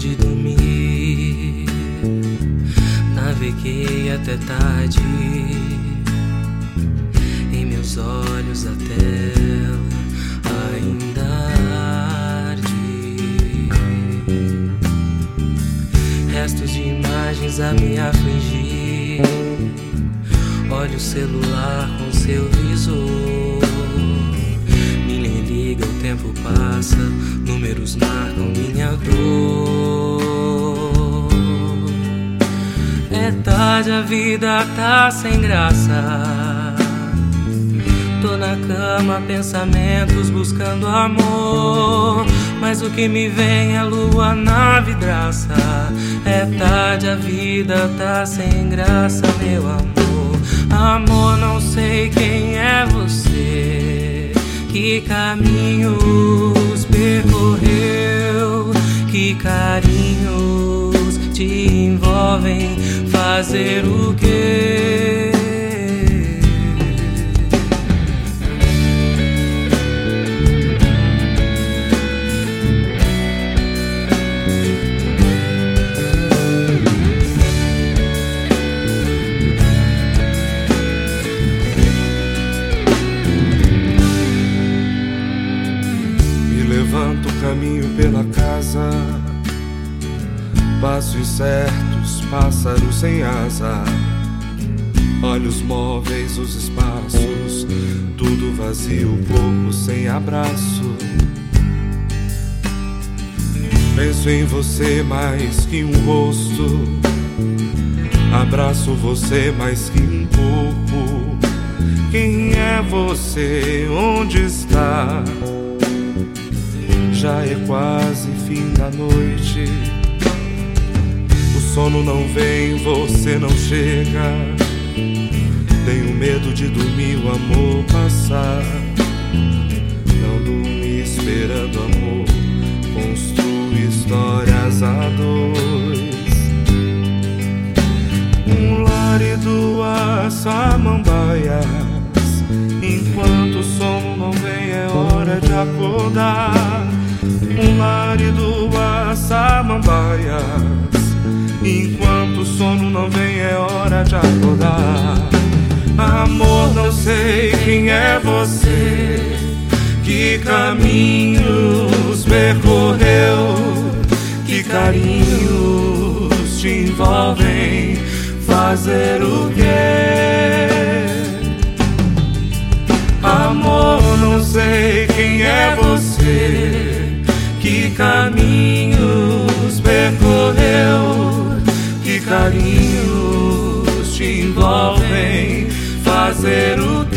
de dormir. Naveguei até tarde, em meus olhos a tela ainda arde. Restos de imagens a me afligir. Olha o celular com seu visor. Ninguém liga, o tempo passa, números marcam minha dor. É tarde, a vida tá sem graça. Tô na cama, pensamentos buscando amor, mas o que me vem é lua na vidraça. É tarde, a vida tá sem graça, meu amor. Amor, não sei quem é você, que caminhos percorreu, que carinhos te envolvem, fazer o quê? Levanto o caminho pela casa, passos incertos, pássaros sem asa. Olho os móveis, os espaços, tudo vazio, o corpo sem abraço. Penso em você mais que um rosto, abraço você mais que um corpo. Quem é você? Onde está? Já é quase fim da noite, o sono não vem, você não chega. Tenho medo de dormir, o amor passar. Não dormir esperando amor, construo histórias a dois. Um lar e duas samambaias. Enquanto o sono não vem, é hora de acordar. Um lar e duas samambaias. Enquanto o sono não vem, é hora de acordar. Amor, não sei quem é você, que caminhos percorreu, que carinhos te envolvem, fazer o quê? Amor, não sei quem é você, que caminhos percorreu, que carinhos te envolvem, fazer o